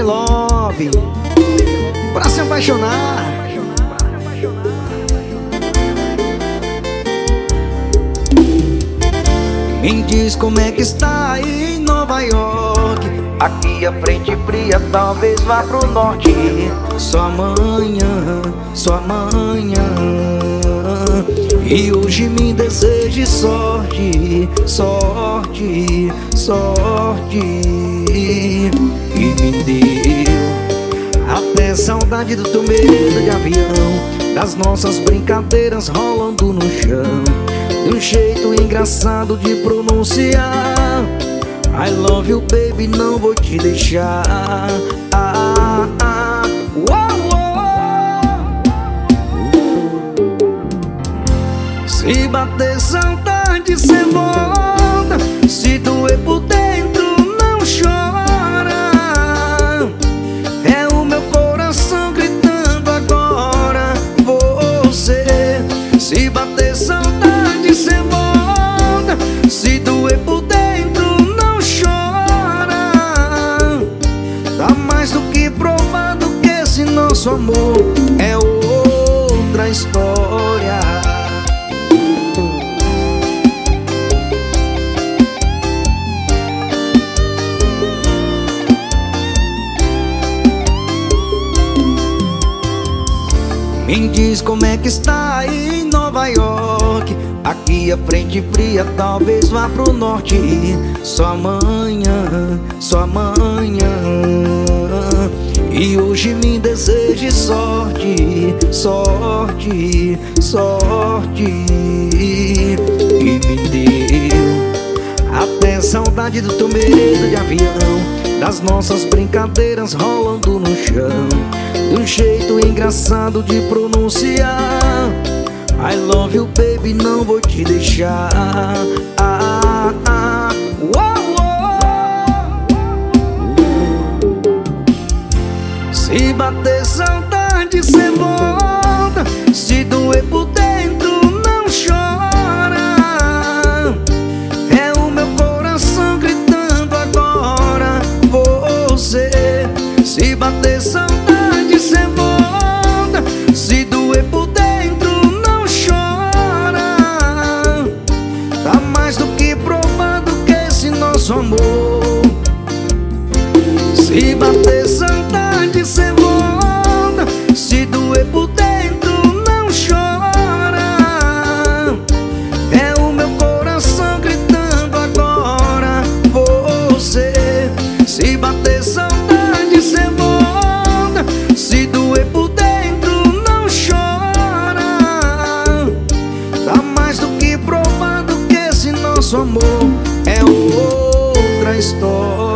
Love pra se apaixonar. Me diz como é que está aí em Nova York. Aqui a frente fria, talvez vá pro norte. Só amanhã, só amanhã. E hoje me deseje sorte, sorte, sorte. E me deu até saudade do teu medo de avião, das nossas brincadeiras rolando no chão, de um jeito engraçado de pronunciar I love you baby, não vou te deixar. Se bater saudade cê volta, se doer por dentro não chora. É o meu coração gritando agora você. Se bater saudade cê volta, se doer por dentro não chora. Tá mais do que provado que esse nosso amor é outra história. Me diz como é que está aí em Nova York. Aqui a frente fria, talvez vá pro norte. Só amanhã, só amanhã. E hoje me deseje sorte, sorte, sorte. E me deu até saudade do teu medo de avião, das nossas brincadeiras rolando no chão, de um jeito engraçado de pronunciar I love you baby, não vou te deixar. Se bater saudade cê volta, se doer por dentro não chora. É o meu coração gritando agora você. Se bater saudade cê volta, se doer por dentro não chora. Tá mais do que provado que esse nosso amor. Se bater saudade cê volta, se doer por dentro não chora. É o meu coração gritando agora você. Se bater saudade cê volta, se doer por dentro não chora. Tá mais do que provado que esse nosso amor é outra história.